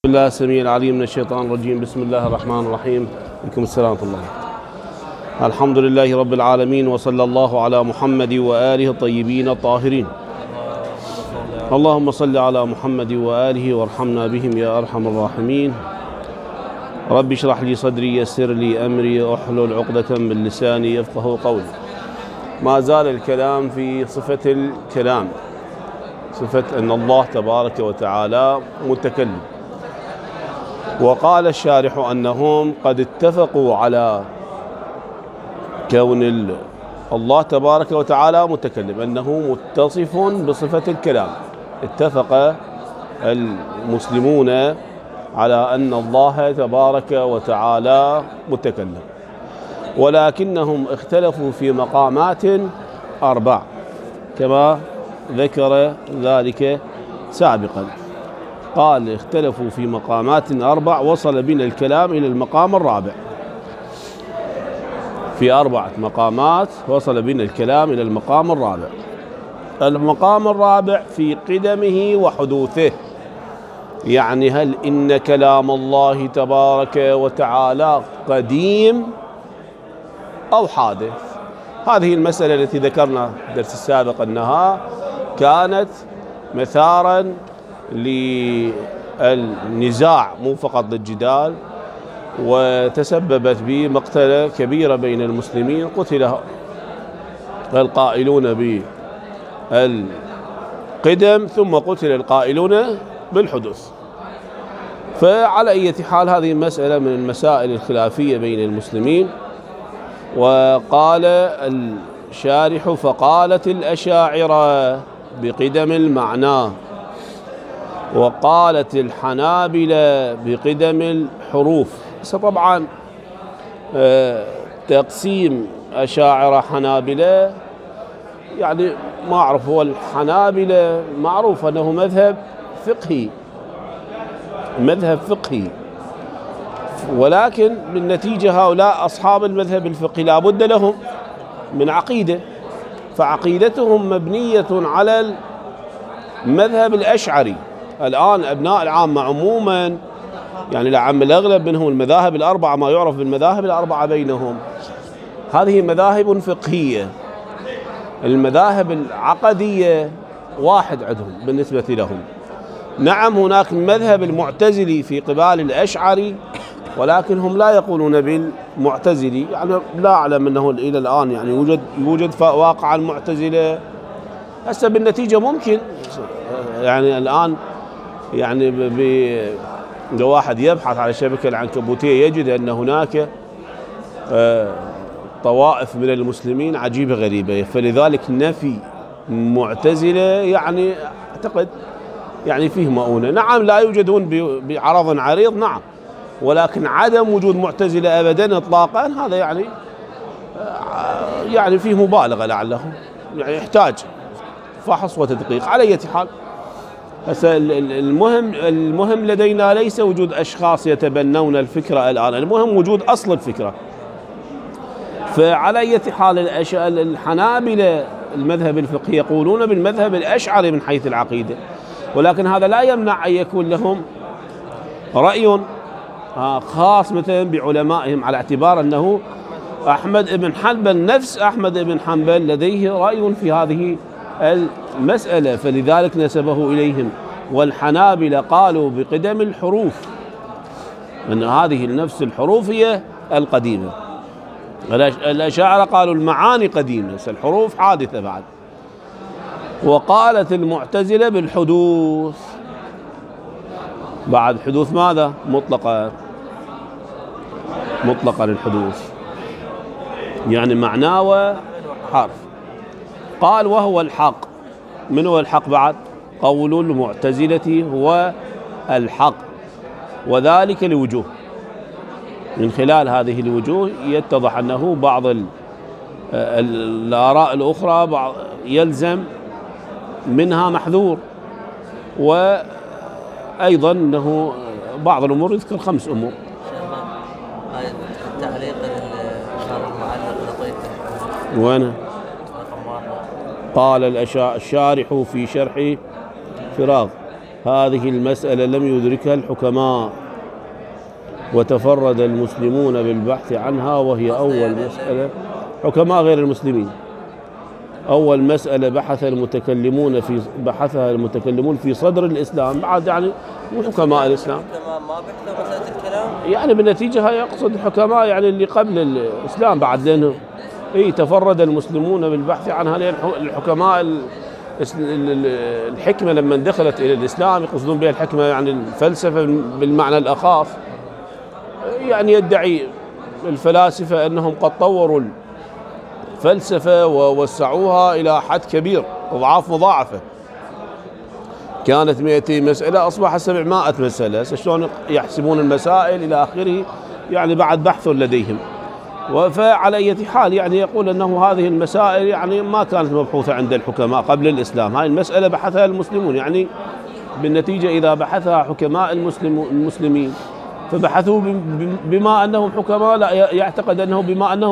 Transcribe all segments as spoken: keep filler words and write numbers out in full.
الله السميع العليم من الشيطان الرجيم. بسم الله الرحمن الرحيم. عليكم السلام ورحمة الله. الحمد لله رب العالمين، وصلى الله على محمد وآله الطيبين الطاهرين. اللهم صل على محمد وآله وارحمنا بهم يا أرحم الراحمين. رب اشرح لي صدري، يسر لي أمري، أحلل عقدة من لساني يفقه قولي. ما زال الكلام في صفة الكلام، صفة أن الله تبارك وتعالى متكلم. وقال الشارح أنهم قد اتفقوا على كون الله تبارك وتعالى متكلم، أنه متصف بصفة الكلام. اتفق المسلمون على أن الله تبارك وتعالى متكلم، ولكنهم اختلفوا في مقامات أربع كما ذكر ذلك سابقا. قال اختلفوا في مقامات أربع، وصل بنا الكلام إلى المقام الرابع. في أربعة مقامات وصل بنا الكلام إلى المقام الرابع. المقام الرابع في قدمه وحدوثه، يعني هل إن كلام الله تبارك وتعالى قديم أو حادث؟ هذه المسألة التي ذكرنا في الدرس السابق أنها كانت مثارا للنزاع مو فقط للجدال، وتسببت بمقتلة كبيرة بين المسلمين. قتل القائلون بالقدم ثم قتل القائلون بالحدوث. فعلى أي حال هذه المسألة من المسائل الخلافية بين المسلمين. وقال الشارح فقالت الأشاعرة بقدم المعنى، وقالت الحنابلة بقدم الحروف. طبعا تقسيم أشاعرة حنابلة يعني ما أعرف، هو الحنابلة معروف أنه مذهب فقهي، مذهب فقهي، ولكن بالنتيجة هؤلاء أصحاب المذهب الفقهي لا بد لهم من عقيدة، فعقيدتهم مبنية على المذهب الأشعري. الآن أبناء العامة عموما، يعني العامة الأغلب منهم المذاهب الأربعة، ما يعرف بالمذاهب الأربعة بينهم، هذه مذاهب فقهية. المذاهب العقدية واحد عندهم بالنسبة لهم. نعم هناك المذهب المعتزلي في قبال الأشعري، ولكن هم لا يقولون بالمعتزلي، يعني لا أعلم أنه إلى الآن يعني يوجد يوجد واقعا معتزلة. هسه بالنتيجة ممكن يعني الآن يعني ب واحد يبحث على الشبكة العنكبوتية يجد أن هناك طوائف من المسلمين عجيبة غريبة، فلذلك نفي معتزلة يعني أعتقد يعني فيه مؤونة. نعم لا يوجدون بعرض عريض، نعم، ولكن عدم وجود معتزلة أبدا إطلاقا هذا يعني يعني فيه مبالغة لعله، يعني يحتاج فحص وتدقيق. على أي حال المهم المهم لدينا ليس وجود أشخاص يتبنون الفكرة الآن، المهم وجود أصل الفكرة. فعلى أي حال الحنابلة المذهب الفقهي يقولون بالمذهب الأشعري من حيث العقيدة، ولكن هذا لا يمنع أن يكون لهم رأي خاص مثلا بعلمائهم، على اعتبار أنه أحمد بن حنبل نفس أحمد بن حنبل لديه رأي في هذه المسألة، فلذلك نسبه إليهم. والحنابلة قالوا بقدم الحروف، أن هذه النفس الحروف هي القديمة. الأشاعرة قالوا المعاني قديمة، الحروف حادثة بعد. وقالت المعتزلة بالحدوث، بعد حدوث ماذا؟ مطلقة، مطلقة للحدوث، يعني معناه وحرف. قال وهو الحق. من هو الحق بعد؟ قول المعتزلة هو الحق، وذلك لوجوه. من خلال هذه الوجوه يتضح أنه بعض الآراء الأخرى بعض يلزم منها محذور، وأيضا أنه بعض الأمور يذكر خمس أمور. التعليق المعلق لطيف وين؟ قال الشارح في شرح فراغ هذه المسألة لم يدركها الحكماء، وتفرد المسلمون بالبحث عنها، وهي أول مسألة. حكماء غير المسلمين، أول مسألة بحث المتكلمون في بحثها المتكلمون في صدر الإسلام، بعد يعني مو حكماء الإسلام. الحكماء ما بحثوا مسألة الكلام؟ يعني بالنتيجة يقصد الحكماء يعني اللي قبل الإسلام بعد، لأنه إيه تفرد المسلمون بالبحث عنها، لأن الحكماء الحكمة لما دخلت إلى الإسلام يقصدون بها الحكمة يعني الفلسفة بالمعنى الأخاص. يعني يدعي الفلاسفة أنهم قد طوروا الفلسفة ووسعوها إلى حد كبير، أضعاف مضاعفة. كانت مئتين مسألة أصبحت سبعمائة مسألة. شلون يحسبون المسائل إلى آخره، يعني بعد بحث لديهم. فعلى أي حال يعني يقول أنه هذه المسائل يعني ما كانت مبحوثة عند الحكماء قبل الإسلام، هذه المسألة بحثها المسلمون. يعني بالنتيجة إذا بحثها حكماء المسلمين فبحثوا بما أنهم حكماء، لا يعتقد أنه بما أنهم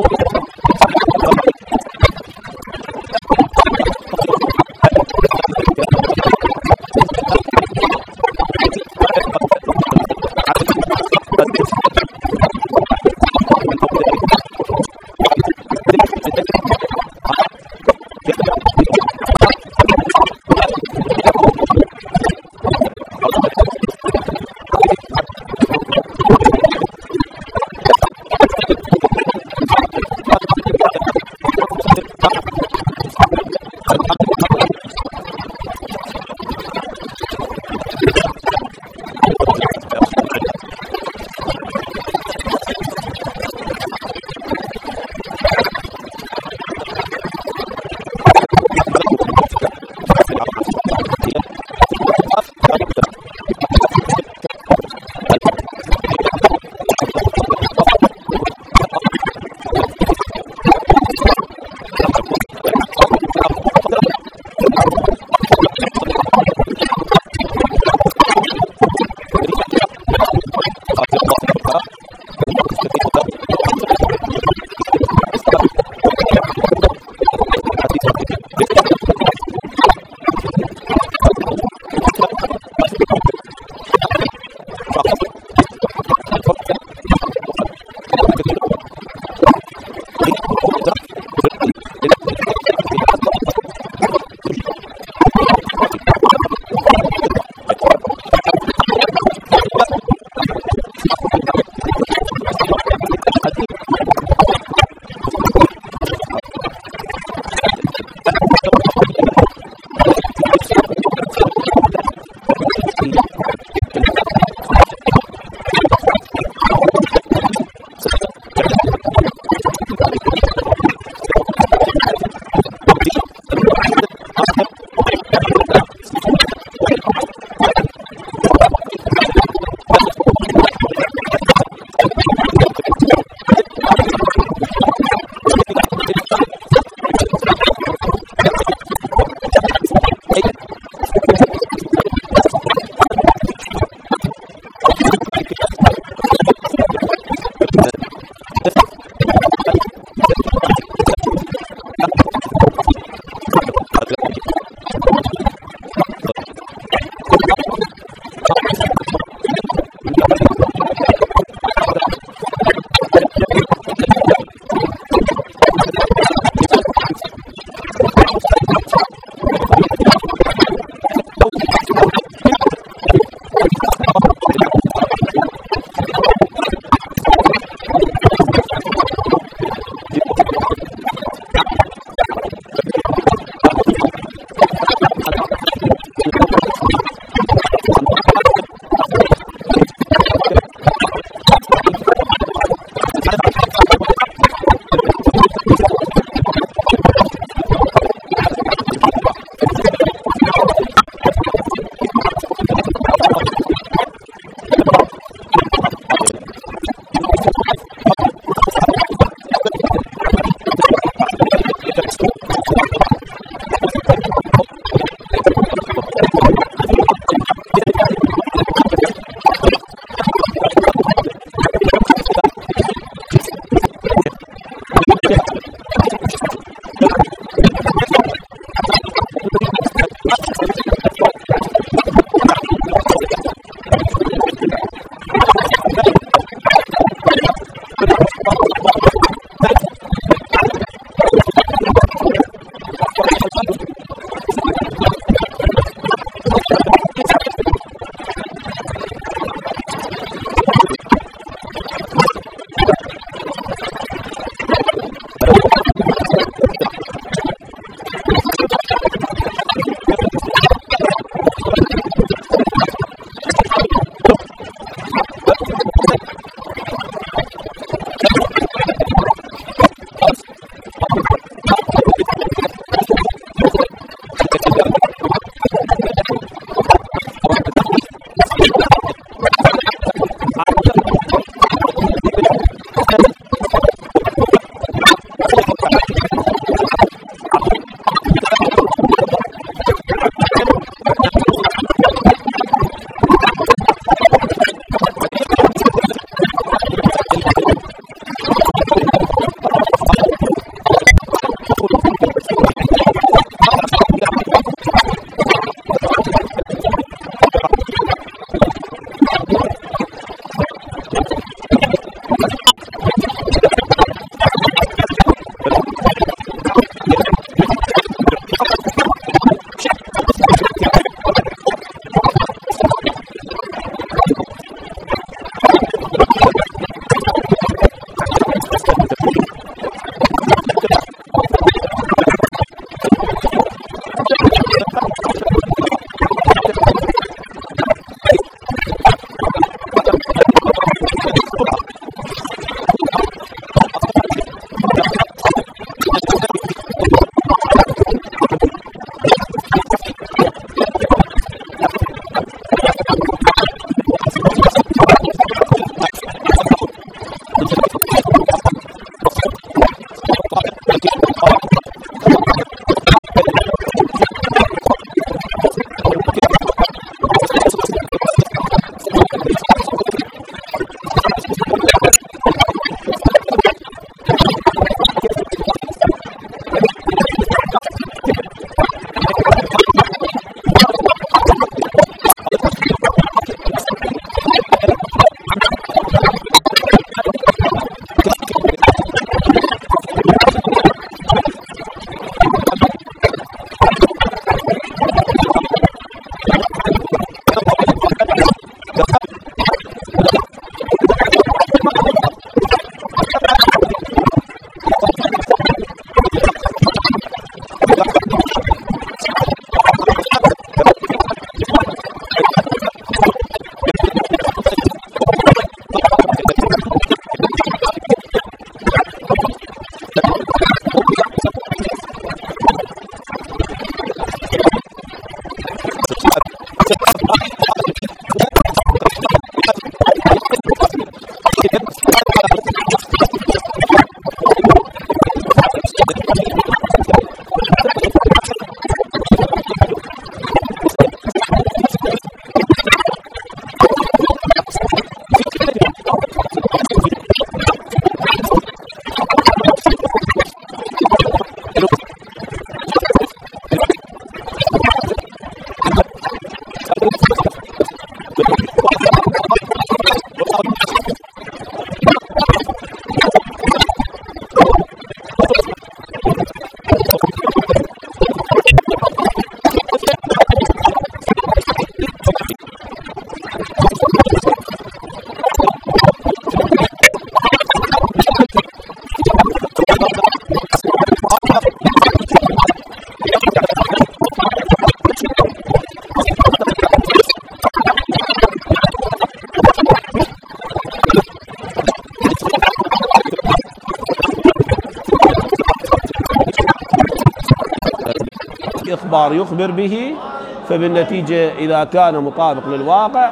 الأخبار يخبر به، فبالنتيجة إذا كان مطابق للواقع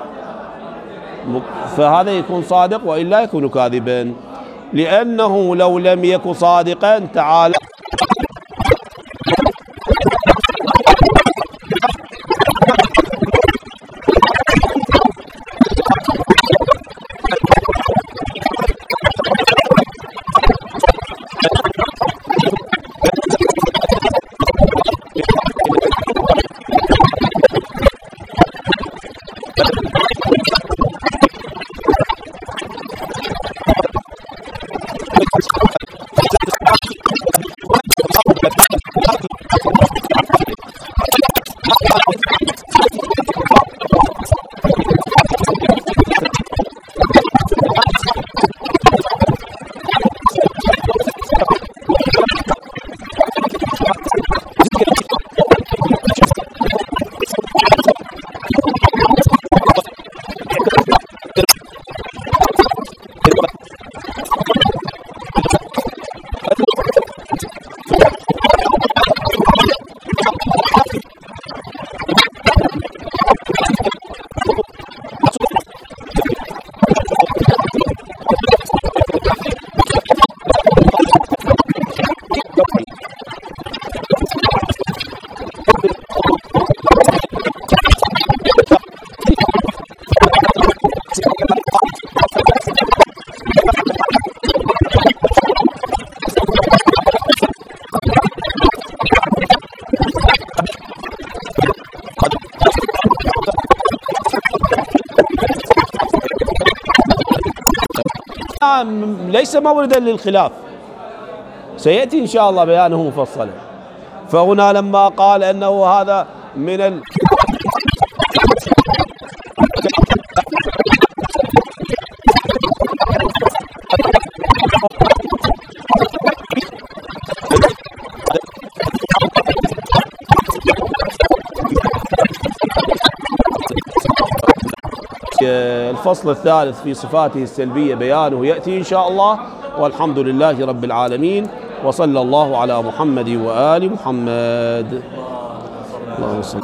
فهذا يكون صادق، وإلا يكون كاذبا، لأنه لو لم يكن صادقا تعالى ليس موردا للخلاف، سيأتي إن شاء الله بيانه مفصلا. فهنا لما قال أنه هذا من ال الفصل الثالث في صفاته السلبية بيانه يأتي إن شاء الله، والحمد لله رب العالمين، وصلى الله على محمد وآل محمد. اللهم صل